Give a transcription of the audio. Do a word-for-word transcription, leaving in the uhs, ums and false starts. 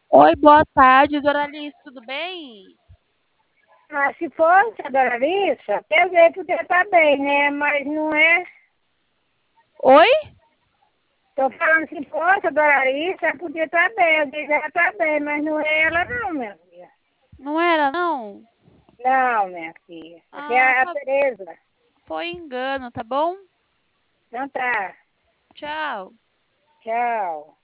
Oi, boa tarde, Doralice, tudo bem? Mas se fosse a Doralice, até o jeito podia estar bem, né? Mas não é. Oi? Tô falando se fosse a Doralice, ela podia estar bem, eu digo ela está bem, mas não é ela não, minha filha. Não era, não? Não, minha filha. Aqui Ah, é a tá- Tereza. foi engano, tá bom? Então tá. Tchau. Tchau.